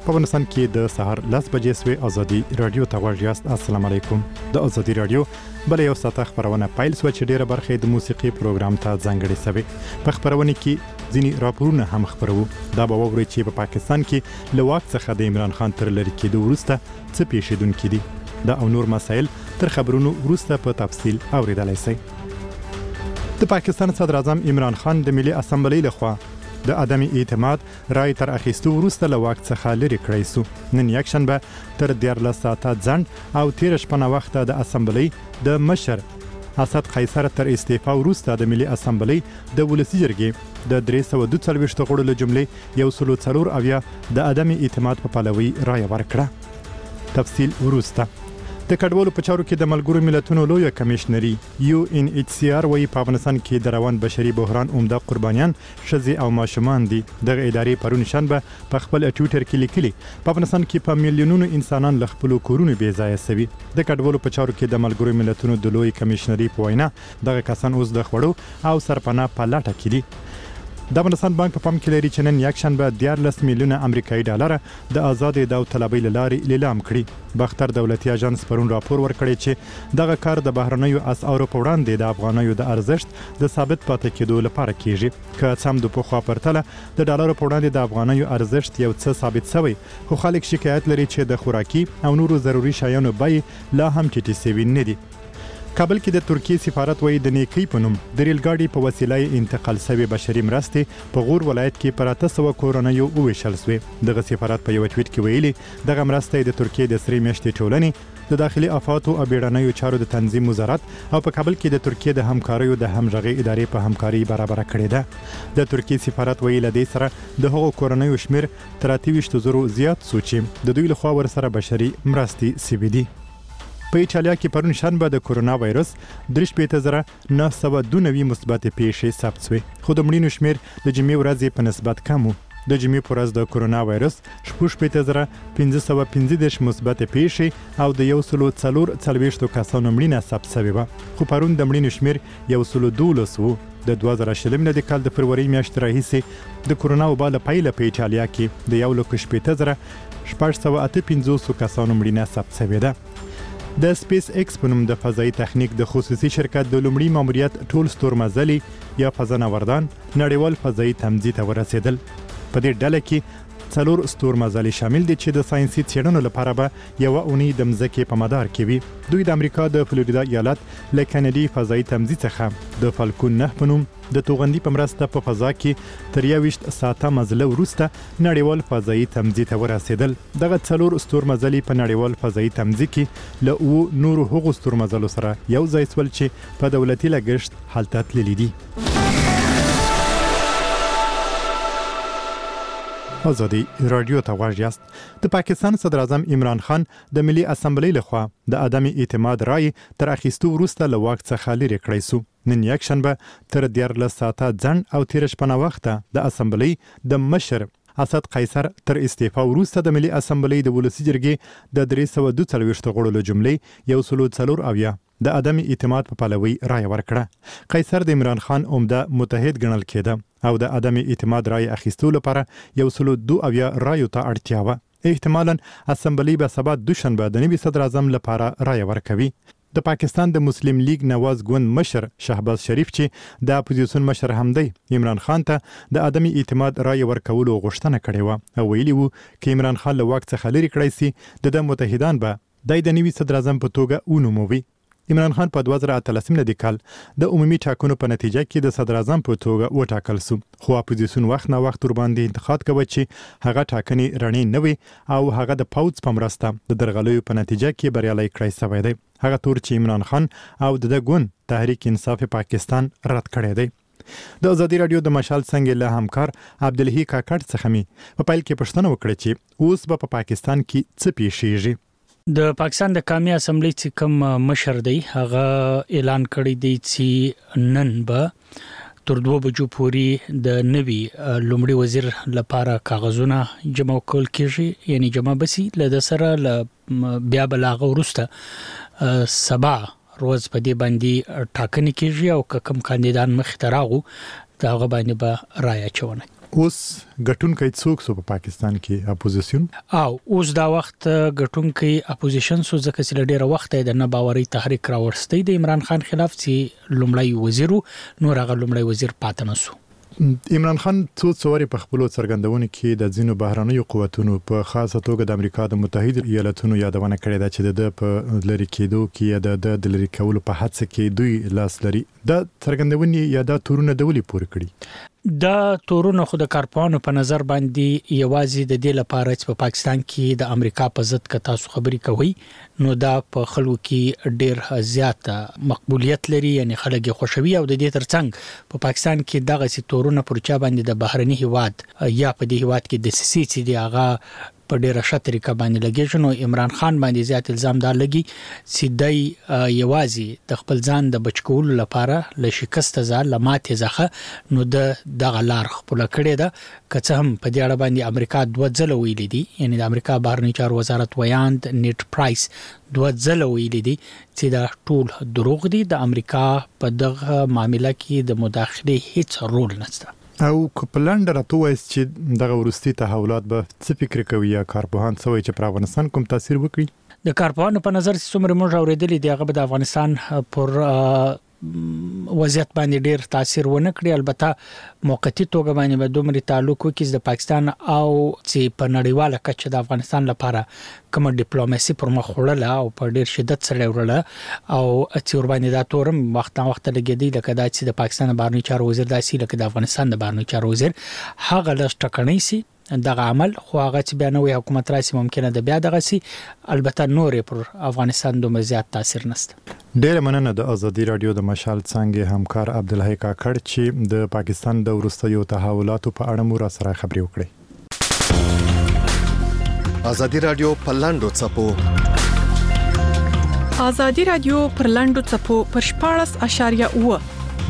په افغانستان کې د سهار 10 بجې سوي ازادي رادیو ته غوږ یاست. السلام علیکم. د ازادي رادیو بل یو ساعت خبرونه پایل سو چې ډیره برخه د موسیقي پروګرام ته ځانګړې سوي. په خبرونه کې ځینی راپورونه هم خبرو. دا به وګورئ چې په پاکستان کې له واک څخه د عمران خان تر لری کېدو وروسته څه پیښیدونکې دي. دا او نور مسایل تر خبرونو وروسته په تفصیل اوریدلای شئ. د پاکستان صدر اعظم عمران خان د ملي اسمبلی لخوا د عدم اعتماد رای تر اخیستو وروسته له واک څخه لرې کړی سو. نن یکشنبه تر 14 ساعته ځنډ او 13 شپه وخت د اسمبلی د مشر اسد قیصر تر استعفا وروسته د ملي اسمبلی د ولسی جرګې د 342 غړو له جملې یو سلو څلور اویا د عدم اعتماد په پلوي رای ورکړه. تفصیل وروسته. د کډوالو په چارو کې د ملګرو ملتونو لوی کمشنري UNHCR وايي په افغانستان کې د روان بشري بحران عمده قربانیان ښځې او ماشومان دي. دغه ادارې پرون شنبه په خپل ټویټر کې لیکلي په افغانستان کې په میلیونونو انسانان له خپل کورونو بې ځایه شوي. د کډوالو په چارو کې د ملګرو ملتونو د لوی کمشنري په وینا دغه کسان اوس د خوړو او سرپناه په لټه کې دي. د افغانستان بانک په پام کې لري چې نن یکشنبه 14 میلیونه امریکایي ډالر د آزاد داوطلبۍ لارې لیلام کړي. بختر دولتي اژانس پرون راپور ورکړی چې دغه کار د بهرنیو اسعارو په وړاندې د افغانیو د ارزښت د ثابت پاتې کېدو لپاره کیږي. که سم د پخوا پرتله د ډالر په وړاندې د افغانیو ارزښت یو څه ثابت شوی، خو خلک شکایت لري چې د خوراکي او نورو ضروري شیانو بیې لا هم ټیټې شوي نه دي. کابل کې د ترکیې سفارت وایي د نیکی په نوم د ریل ګاډي په وسیله انتقال شوی بشري مرستې په غور ولایت کې پر 800 کورنیو وویشل شوې. دغه سفارت په یو ټویټ کې ویلي دغه مرستې د ترکیې د سری میاشتې ټولنې د داخلي افاتو او بیړنیو چارو د تنظیم وزارت او په کابل کې د ترکیې د همکاریو د همغږي ادارې په همکاري برابر کړې ده. د ترکیې سفارت ویلي لدې سره د هغو کورنیو شمیر تر 28,000 زیات سوچي د دوی لخوا ورسره بشري مرستې سوي دي. په ایټالیا کې پرون شنبه د کورونا وایرس 3,992 مثبت پیښې ثبت شوې، خو د مړینو شمیر د جمعې ورځې په نسبت کم و. د جمعې په ورځ د کورونا وایرس 5,515 مثبت پیښې او د 140 کسانو مړینه ثبت شوې وه، خو پرون د مړینو شمیر 112 و. د 2020 د کال د فروری میاشتې راهیسې د کورونا وبا له پیله په ایټالیا کې د 1,658 کسانو مړینه ثبت شوې ده. د سپیس ایکس په نوم د فضایي تخنیک د خصوصي شرکت د لومړي ماموریت ټول ستورمزلي یا فضانوردان نړیوال فضایي تمځي ته ورسېدل. په دې ډله کې 4 ستورمزلي شامل دي چې د ساينسي څېړنو لپاره به یو اونۍ د مځکې په مدار کې وي. دوی د امریکا د فلوریدا ایالت له کینیډي فضایي تمځي څخه د فالکون 9 په نوم د توغندي په مرسته په فضا کې تر 21 ساعته مزله وروسته نړیوال فضایي تمځي ته ورسېدل. دغه 4 ستورمزلي په نړیوال فضایي تمځي کې له نورو هغو ستورمزلو سره یو ځای شول چې په دولتي لګښت هلته تللي دي. ازادي رادیو ته غوږ یاست. د پاکستان صدر اعظم عمران خان د ملي اسمبلی لخوا د عدم اعتماد رای تر اخیستو وروسته له واک څخه لرې کړی سو. نن یکشنبه تر 14 ساعته ځنډ او 13 شپه وخت د اسمبلی د مشر اسد قیصر تر استعفا وروسته د ملي اسمبلی د ولسی جرګې د 342 غړو له جملې یو سلو څلور اویا د عدم اعتماد په پلوي رای ورکړه. قیصر د عمران خان عمده متحد ګڼل کېده او د عدم اعتماد رای اخیستو لپاره یو سلو 2 اویا رایو ته اړتیا وه. احتمالاً اسمبلی به سبا دوشنبه د نوي صدر اعظم لپاره رای ورکوي. د پاکستان د مسلم لیگ نواز ګوند مشر شهباز شریف چې د اپوزیسیون مشر هم دی عمران خان ته د عدم اعتماد رای ورکولو غوښتنه کړې وه او ویلي وو چې عمران خان له واک څخه لرې کړی سي د متحدان به د نوي صدر اعظم په توګه ونوموي. عمران خان په 2013 کال د عمومي ټاکنو په نتیجه کې د صدر اعظم په توګه وټاکل شو، خو اپوزیسیون وخت نه وخت ورباندې انتقاد کوي چې هغه ټاکنې رڼې نه وي او هغه د پوځ په مرسته د درغلیو په نتیجه کې بریالی کړی شوی دی. هغه تور چې عمران خان او د ګوند تحریک انصاف پاکستان رد کړی دی. د ازادي رادیو د مشال څنګه له همکار عبدالهی کاکړ څخه می په پیل کې پوښتنه وکړه چې اوس په پاکستان کې څه پیښیږي. د پاکستان د قومي اسمبلی چې کوم مشر دی هغه اعلان کړی دی چې نن به تر 2 بجو پورې د نوي لومړي وزیر لپاره کاغذونه جمع کول کیږي، یعنی جمع بسی له سره بیا بلاغه ورسته سبا روز په دې باندې ټاکنې کیږي او کوم کاندیدان مخ ته راغو دا غو باندې به رائے چونه. اوس ګټونکي څوک سو په پاکستان کې اپوزیشن او اوس دا وخت ګټونکي اپوزیشن سو ځکه چې ډیره وخت د نه باوري تحریک راوړستې د عمران خان خلاف چې لومړی وزیر نور هغه لومړی وزیر پاتنسو. عمران خان څو په خپل څرګندونه کې د ځینو بهرنیو قوتونو په خاصه توګه د امریکا د متحده ایالاتونو یادونه کړې ده چې د په لری کېدو کې د لری کولو په هڅه کې دوی لاس لري. د څرګندونې یا د تورونه د ولي پوره کړي دا تورونه خو د کارپوهانو په نظر باندې یوازې د دې لپاره چې په پاکستان کې د امریکا په ضد که تاسو خبري کوي نو دا په خلکو کې ډېر زیات مقبولیت لري، یعنی خلک خوشوي او د دې ترڅنګ په پاکستان کې دغه سي تورونه پر چا باندې د بهرني هیواد یا په دې هیواد کې د سیاسي دی هغه په ډیره ښه طریقه باندې لګیږي. نو عمران خان باندې زیات الزام دار لګي چې دای یوازې د خپل ځان د بچکولو لپاره ل شکست ځل لمات ځخه نو د غلار خپل کړي ده. که څه هم په دې اړه باندې امریکا دوه ځله ویلي دي، یعنی د امریکا بهرنی چارو وزارت ویاند نیټ پرایس دوه ځله ویلي دي چې دا ټول دروغ دي، د امریکا په دغه معاملې کې د مداخله هیڅ رول نشته. او کپلند راته وایي چې دغه ورستي تحولات به څه فکر کوي یا کارپوهان سوي چې پر افغانستان کوم تاثیر وکړي؟ د کارپوهانو په نظر چې څومره موږ اوریدلې دی هغه د افغانستان پر وضعیت باندې ډیر تاثیر ونه کړی. البته موقتی توګه باندې به دومره تعلق وکړي د پاکستان او چې په نړیواله کچه د افغانستان لپاره کوم ډیپلوماسي پر مخ وړله او په ډیر شدت سره وړله او چې ور باندې دا تورم وخت لګیدي لکه دا چې د پاکستان بهرنی چارو وزیر داسي لکه د افغانستان د بهرنی چارو وزیر هغه لږ ټکنۍ سي دغه عمل خو هغه چې بیا نوې حکومت راسي ممکنه ده بیا دغه سي، البته نورې پر افغانستان دومره زیات تاثیر نشته. ډېر مننه د ازادي رادیو د مشال څنګه همکار عبدالحی کاکړ چې د پاکستان د وروستیو تحولاتو په اړه مو را سره خبري وکړي. ازادي رادیو په لاندو چپو ازادي رادیو پر لاندو چپو پر 14.9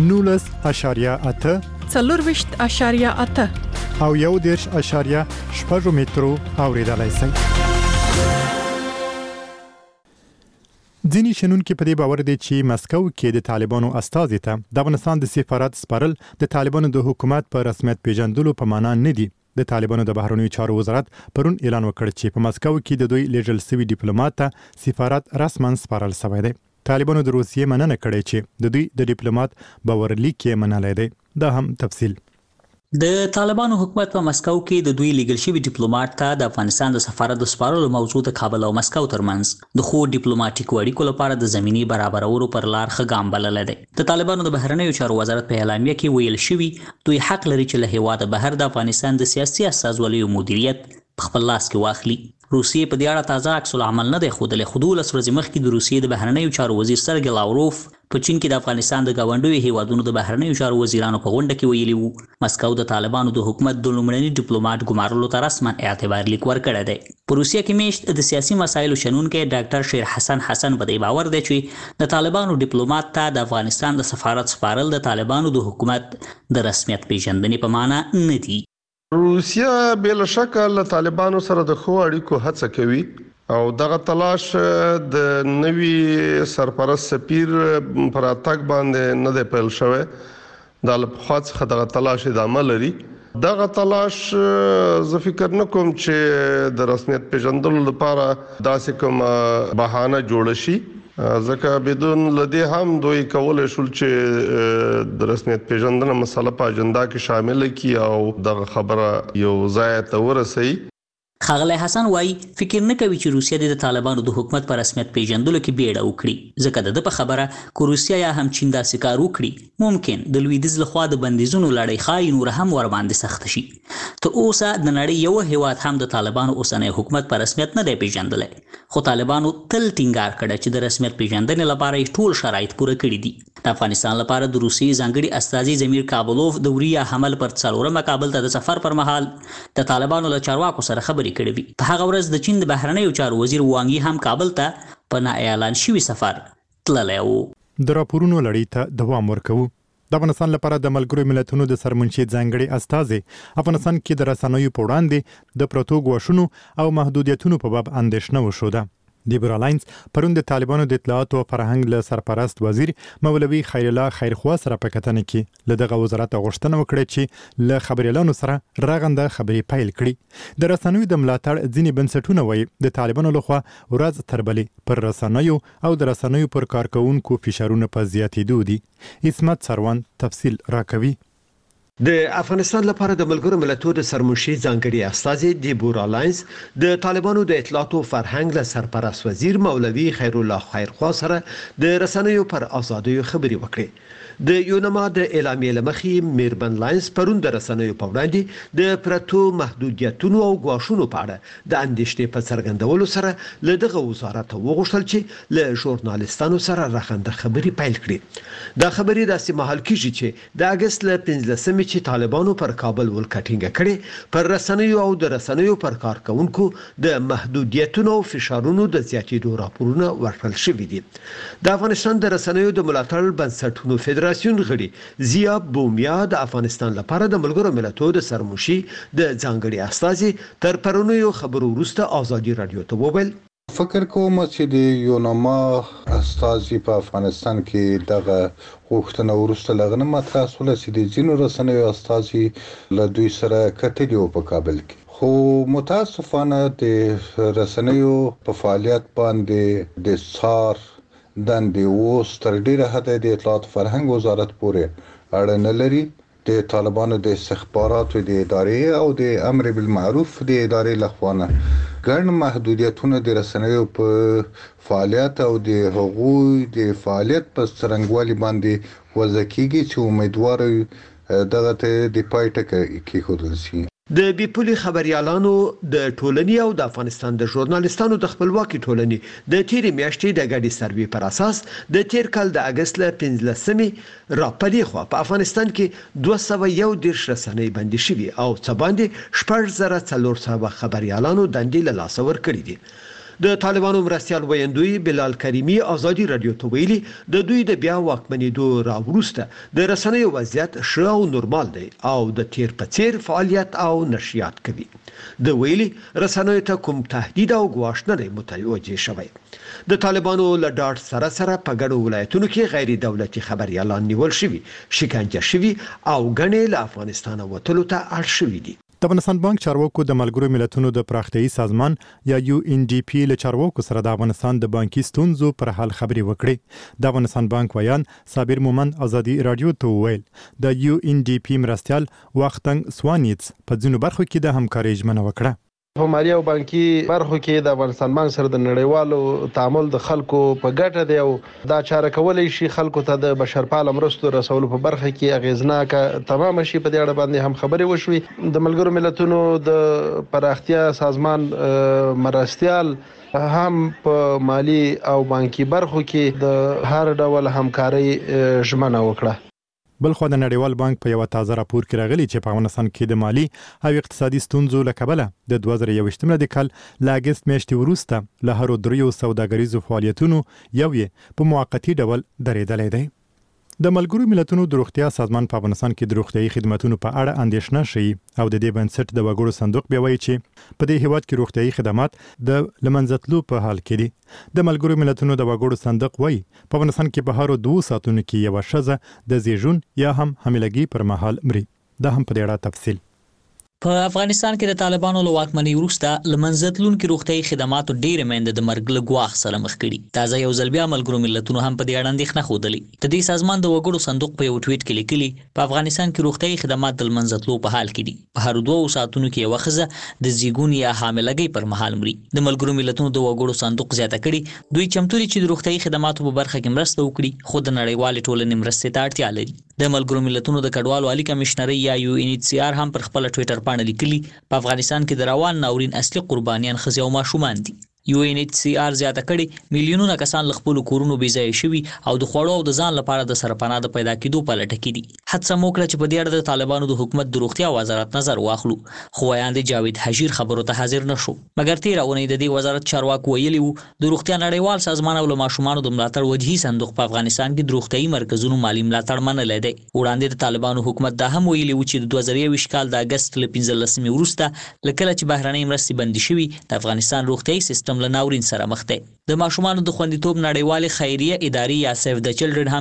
19.8 4.8 او 1.8 مترو اوریدلای شئ. ځینی شنونکو په دې باور دي چې مسکو کې د طالبانو استازي ته د افغانستان د سفارت سپارل د طالبانو د حکومت په رسمیت پیژندلو په معنا نه دي. د طالبانو د بهرنیو چارو وزارت پرون اعلان وکړ چې په مسکو کې د دوی لیږل شوی ډیپلوماټ ته سفارت رسماً سپارل شوی دی. طالبانو د روسیې مننه کړې چې د دوی د ډیپلوماټ باورلیک یې منلای دی. دا هم تفصیل. د طالبانو حکومت په مسکو کې د دوی لیږل شوی ډیپلوماټ ته د افغانستان د سفارت د سپارلو موضوع د کابل او مسکو ترمنځ د خو ډیپلوماټیک اړیکو لپاره د زمینی برابرولو پر لار ښه ګام بلل دی. د طالبانو د بهرنیو چارو وزارت په اعلامیه کې ویل شوی دوی حق لري چې له هیواد بهر د افغانستان د سیاسي استازولیو مدیریت په خپل لاس کې واخلي. روسیې په دې اړه تازه عکس العمل نه دی ښودلی، خو 12 ورځې مخکې د روسیې د بهرنیو چارو وزیر سرګی لاوروف په چین کې د افغانستان د گاونډیو هیوادونو د بهرنیو چارو وزیرانو په غونډه کې ویلي وو مسکو د طالبانو د حکومت د لومړني ډیپلوماټ ګمارلو ته رسما اعتبار لیک ورکړی دی. په روسیه کې میشت د سیاسي مسایلو شنونکی ډاکټر شیر حسن په دې باور دی چې د طالبانو ډیپلوماټ ته د افغانستان د سفارت سپارل د طالبانو د حکومت د رسمیت پیژندنې په معنا نه دي. روسیا بل شک له طالبانو سره د خو اړیکو هڅه کوي او دغه تلاش د نوي سرپرست سفیر پر اتاک باندې نه دی پیل شوی. د لپخات څخه دغه تلاش ادامه لري. دغه تلاش زه فکر نه کوم چې د رسمیت پیژندلو لپاره داسې کوم بهانه جوړ شي، ځکه بدون لدی هم دوی کولای شول چې د رسمیت پیژندنه مسله په اجنډا کې شامل کړي او دغه خبره یو ځای ته ورسوي. ښاغلی حسن وایي فکر نه کوي چې روسیه د طالبانو د حکومت په رسمیت پیژندلو کې بیړه وکړي، ځکه د په خبره که روسیه یا هم چین داسې کار وکړي ممکن د لویدیځ لخوا د بندیزونو لړۍ ښایي نور هم ورباندې سخته شي. ته اوسه د نړۍ یو هیواد هم د طالبانو اوسنی حکومت په رسمیت نه دی پیژندلی، خو طالبانو تل ټینګار کړی چې د رسمیت پیژندنې لپاره یې ټول شرایط پوره کړي دي. د افغانستان لپاره د روسیې ځانګړي استازي زمیر کابلوف د وریا حمل پر 4 کابل ته د سفر پر مهال د طالبانو له چارواکو سره خبرې کړې وي. په هغه ورځ د چین د بهرنیو چارو وزیر وانګ هم کابل ته په نا اعلان شوی سفر تللی و. د راپورونو لړۍ ته دوام ورکوو. د افغانستان لپاره د ملګرو ملتونو د سرمنشي ځانګړي استازي افغانستان کې د رسنیو په وړاندې د پروتو غوښنو او محدودیتونو په باب اندېښنه وښوده. دیبرا لاینز پرون د طالبانو د اطلاعات او فرهنګ له سرپرست وزیر مولوي خیر الله خیرخوا سره په کتنه کې له دغه وزارت غوښتنه وکړه چې له خبريالانو سره رغنده خبري پیل کړي د رسنیو د ملاتړ ځینې بنسټونه وایي د طالبانو لخوا ورځ تر بلې پر رسنیو او د رسنیو پر کارکونکو فشارونه په زیاتېدو دي. اسمت سروان تفصیل راکوي. د افغانستان لپاره د ملګرو ملتونو د سرمشي ځانګړي استازي دیبورا لاینز د طالبانو د اطلاعات او فرهنګ له سرپرست وزیر مولوي خیر الله خیرخوا سره د رسنیو پر ازادۍ خبري وکړي. د یونما د اعلامیې لمخې میربن لاینز پرون د رسنیو په وړاندې د پرتو محدودیتونو او غواښونو په اړه د اندېښنې په څرګندولو سره له دغه وزارت وغوښتل چې له ژورنالیستانو سره رغنده خبري پیل کړي. دا خبري داسې مهال کېږي چې د اگست له 15 چې طالبانو پر کابل ولکټینګ کړي پر رسنیو او د رسنیو پر کارکونکو د محدودیتونو او فشارونو د زیاتېدو راپورونه ورکړل شوي دي. د افغانستان د رسنیو د ملاتړ بنسټونو فدراسیون غړي زیا بومیا د افغانستان لپاره د ملګرو ملتونو د سرمشي د ځانګړي استازي تر پرونیو خبرو وروسته ازادي رادیو ته وویل فکر کوم چې د یونما استازي په افغانستان کې دغه غوښتنه ورسته لغنه مطرح شول چې د ځینو رسنیو استازي له دوی سره کتلي په کابل کې خو متاسفانه د رسنیو په فعالیت باندې د سار دندې اوس تر ډیره حده د اطلاعات فرهنګ وزارت پورې اړه نه لري. د طالبانو د استخباراتو د ادارې او د امر بالمعروف د ادارې لخوا ګڼ محدودیتونه د رسنیو په فعالیت او د حقوقي د فعالیت په څرنګوالي باندې وضع کیږي چې امیدوار دغه ته د پای ټکی کېښودل شي. د بیپولي خبريالانو د ټولنې او د افغانستان د ژورنالیستانو د خپلواکي ټولنې د تیرې میاشتې د ګډي سروې پر اساس د تیر کال د اگست له 15 راپلې خو په افغانستان کې 211 رسنۍ بندي شوي او څه باندې 1400 خبريالانو دندې له لاس ور کړې دي. د طالبانو مرستيال ویندوی بلال کریمی ازادي رادیو ته ویلي د دوی د بیا واکمنېدو راوروسته د رسنیو وضعیت ښه او نورمال دی او د تیر په څیر فعالیت او نشریات کوي. د ویلي رسنیو ته کوم تهدید او ګواښ نه دی متوجه شوی. د طالبانو له ډاټ سره په ګڼو ولایتونو کې غیر دولتي خبريالان نیول شوي، شکنجه شوي او ګڼې له افغانستان وتلو ته اړ شوي دي. د افغانستان بانک چارواکو د ملګرو ملتونو د پراختیایي سازمان یا UNDP له چارواکو سره د افغانستان د بانکي ستونزو پر حل خبري وکړي. د افغانستان بانک ویان صابر مومند ازادي رادیو ته ویل د UNDP مرستيال وختنګ سوانیتس په ځینو برخو کې د همکارۍ ژمنه وکړه. په مالي او بانکي برخو کې د افغانستان بانک سره د نړیوالو تعامل د خلکو په ګټه دی او دا چاره کولای شي خلکو ته د بشرپاله مرستو رسولو په برخه کې اغیزناکه تمام شي. په دې اړه باندې هم خبرې وشوي. د ملګرو ملتونو د پراختیا سازمان مرستيال هم په مالي او بانکي برخو کې د هر ډول همکارۍ ژمنه وکړه. بلخو د نړیوال بانک په یو تازه راپور کې راغلی چې په افغانستان کې د مالی او اقتصادي ستونزو له کبله د 2021 کال له اگست میاشتې وروسته له هرو دریو سوداګریزو فعالیتونو یو یې په موقتی ډول درېدلی دی. د ملګرو ملتونو د روغتیا سازمان په افغانستان کې د روغتیايي خدماتو په اړه اندېښنه شي او د دې بنسټ د وګړو صندوق بیا وایي چې په دې هیواد کې روغتیايي خدمات د لمنځتلو په حال کې دي. د ملګرو ملتونو د وګړو صندوق وایي په افغانستان کې په هر 2 ساعتونو کې یو ښځه د زیږون یا هم حاملګي پر مهال مري. دا هم په دې اړه تفصیل. په افغانستان کې د طالبانو له واکمنۍ وروسته لمنځتلونکو روغتیايي خدماتو ډېر میندې د مرګ له ګواښ سره مخ کړي. تازه یو ځل بیا ملګرو ملتونو هم په دې اړه اندېښنه ښودلې. د دې سازمان د وګړو صندوق په یو ټویټ کې لیکلي په افغانستان کې روغتیايي خدمات د لمنځتلو په حال کې دي. په هر 2 ساعتونو کې یو ښځه د زیږون یا حاملګۍ پر مهال مري. د ملګرو ملتونو د وګړو صندوق زیاته کړي دوی چمتو دي چې د روغتیايي خدماتو په برخه کې مرسته وکړي خو د نړیوال ټولنې مرستې ته اړتیا لري. د ملګرو ملتونو د کډوالو عالی کمشنري یا UNHCR هم پر خپل ټویټر باندې لیکلي په افغانستان کې د روان ناورین اصلي قربانیان ښځې او ماشومان دي. UNHCR زیاته کړي میلیونونه کسان له خپل کورونو بې ځای شوي او د خوړو او د ځان لپاره د سرپناه د پیدا کېدو په لټه کې دي. هڅه مو کړه چې په دې اړه د طالبانو د حکومت د روغتیا وزارت نظر واخلو خو ویاند جاوید حجیر خبرو ته حاضر نشو. مګر تیر اونۍ د دې وزارت چارواکو ویلي وو د روغتیا نړیوال سازمان او له ماشومانو د ملاتړ وجهي صندوق په افغانستان کې د روغتیايي مرکزونو مالی ملاتړ منلی دی. وړاندې د طالبانو حکومت دا هم ویلي وو چې د 2021 کال د اگست له 15 وروسته لکه چې بهرنۍ مرستې بندي شوي د افغانستان روغتیايي سیستم هم له ناورین سره مخ دی. د ماشومانو د خوندیتوب نړیوالې خیریه ادارې یا سیف د چلډرن